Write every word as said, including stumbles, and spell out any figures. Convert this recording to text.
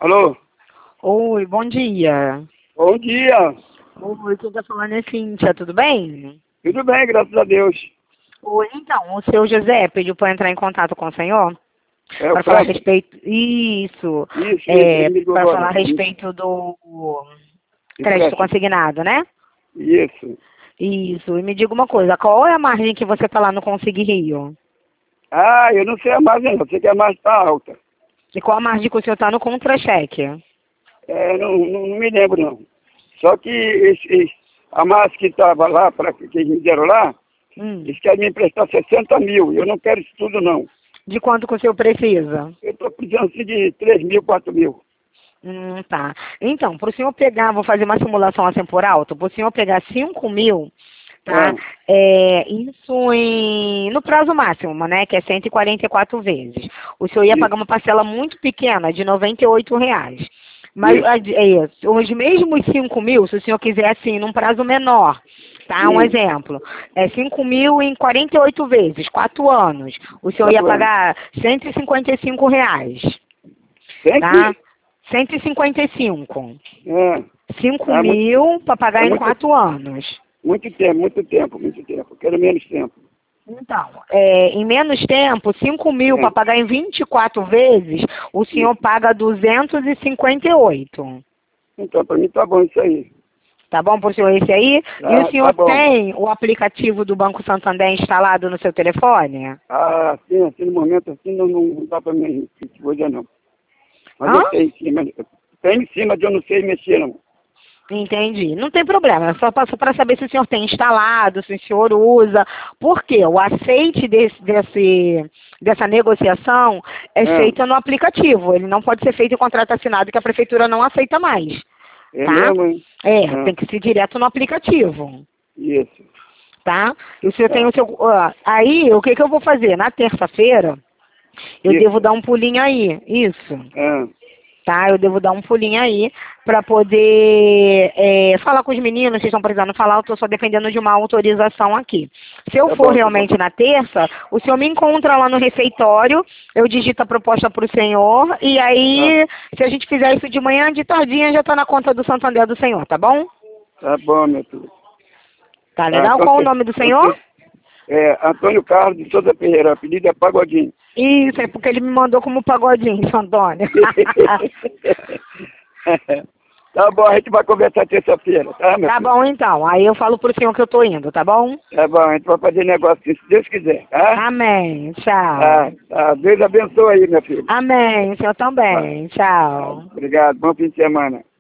Alô? Oi, bom dia. Bom dia. Oi, quem tá falando é Cíntia, tudo bem? Tudo bem, graças a Deus. Oi, então, o seu José pediu para entrar em contato com o senhor É o para falar a Franco? respeito. Isso, Isso, isso, é, ele me ligou para agora. falar a respeito do crédito Empréstimo. consignado, né? Isso. Isso, e me diga uma coisa, qual é a margem que você tá lá no Consig Rio? Ah, eu não sei a margem não, sei que a margem está alta. E qual a margem que o senhor tá no contra-cheque? É, não, não, não me lembro não. Só que esse, esse- a margem que estava lá, para que eles me deram lá, Hum. eles querem me emprestar sessenta mil. Eu não quero isso tudo não. De quanto que o senhor precisa? Eu estou precisando assim, de três mil, quatro mil. Hum, tá. Então, para o senhor pegar, vou fazer uma simulação assim por alto, para o senhor pegar cinco mil, tá? Ah, É, isso em, no prazo máximo, né? Que é cento e quarenta e quatro vezes. O senhor ia pagar isso, uma parcela muito pequena, de noventa e oito reais. Mas isso. a- é isso, os mesmos cinco mil, se o senhor quiser assim, num prazo menor, tá? Um Hum, exemplo, é cinco mil em quarenta e oito vezes, quatro anos. O senhor ia quatro anos. pagar cento e cinquenta e cinco reais, Tem tá? que... cento e cinquenta e cinco. É, cinco é muito, mil para pagar é em muito, quatro anos. muito tempo, muito tempo, muito tempo. Quero menos tempo. Então, é, em menos tempo, cinco mil É, para pagar em vinte e quatro vezes, o senhor isso. paga duzentos e cinquenta e oito. Então, para mim tá bom isso aí. Tá bom para o senhor esse aí? E o Ah, tá senhor bom. tem o aplicativo do Banco Santander instalado no seu telefone? Ah, sim, assim, no momento assim não, não dá para mim hoje não. Mas Hã? eu tenho sim, mas tem em cima de eu não sei mexer não. Entendi. Não tem problema, é só para saber se o senhor tem instalado, se o senhor usa. Porque o aceite desse, desse, dessa negociação é Ah, feito no aplicativo. Ele não pode ser feito em contrato assinado, que a prefeitura não aceita mais. é Tá? mesmo, hein? É, Ah, tem que ser direto no aplicativo. isso. Tá? E o senhor tem Tá. o seu. ó, Aí, o que, que eu vou fazer? Na terça-feira, eu devo Isso. dar um pulinho aí. Isso. Ah, Tá? Eu devo dar um pulinho aí para poder é, falar com os meninos, vocês estão precisando falar, eu estou só dependendo de uma autorização aqui. Se eu tá for bom, tá bom. realmente na terça, o senhor me encontra lá no refeitório, eu digito a proposta para o senhor, e Tá, aí, se a gente fizer isso de manhã, de tardinha, já está na conta do Santander do senhor, tá bom? tá bom, meu filho. Tá Tá, legal? com Qual o cer- nome do com senhor? cer- é, Antônio Carlos de Souza Ferreira, o apelido é Pagodinho. Isso, é porque ele me mandou como pagodinho, seu Antônio. Tá bom, a gente vai conversar terça-feira, tá, meu Tá filho? bom, então. Aí eu falo pro senhor que eu tô indo, tá bom? Tá bom, a gente vai fazer negócio assim, se Deus quiser, tá? Amém. Tchau. Tá, tá. Deus abençoe aí, meu filho. Amém. O senhor Tá, também. tá. Tchau. Obrigado, bom fim de semana.